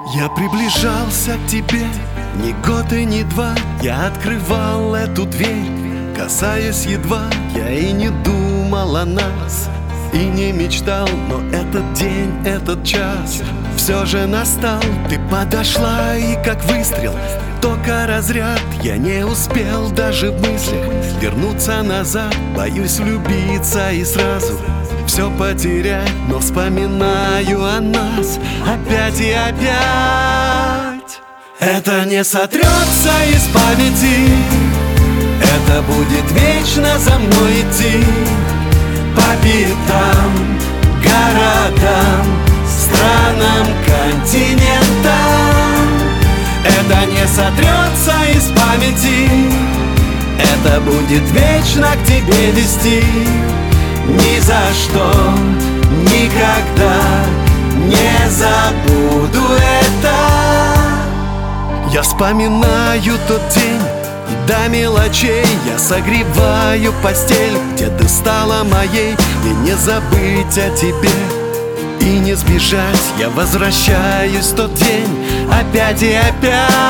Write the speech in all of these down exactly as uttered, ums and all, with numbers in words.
Я приближался к тебе ни год и ни два. Я открывал эту дверь, касаясь едва. Я и не думал о нас, и не мечтал. Но этот день, этот час все же настал. Ты подошла, и как выстрел, только разряд. Я не успел даже в мыслях вернуться назад. Боюсь влюбиться и сразу все потерять, но вспоминаю о нас опять и опять. Это не сотрется из памяти, это будет вечно за мной идти. По пятам, городам, странам, континентам. Это не сотрется из памяти, это будет вечно к тебе вести. Ни за что, никогда не забуду это. Я вспоминаю тот день до мелочей. Я согреваю постель, где ты стала моей. И не забыть о тебе, и не сбежать. Я возвращаюсь в тот день опять и опять.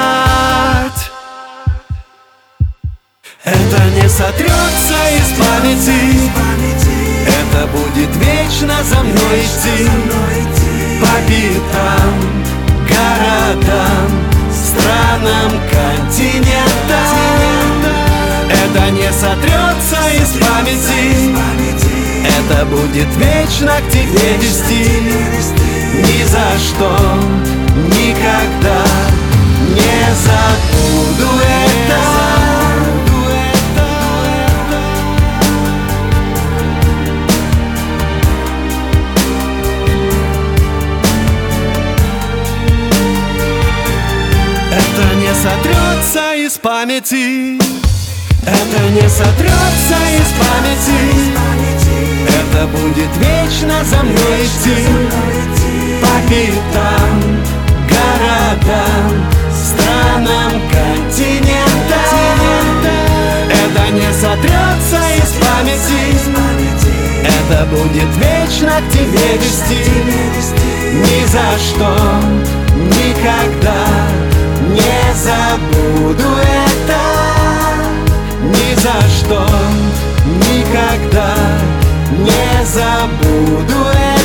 Это не сотрется из памяти, это будет вечно за мной идти. По пятам, городам, странам, континентам. Это не сотрется из памяти, это будет вечно к тебе вести. Ни за что, никогда не забуду это. Это не сотрется из памяти, это не сотрется из памяти. Это будет вечно за мной идти. По пятам, городам, странам, континентам. Это не сотрется из памяти, это будет вечно к тебе вести. Ни за что, никогда не забуду это. Ни за что, никогда не забуду это.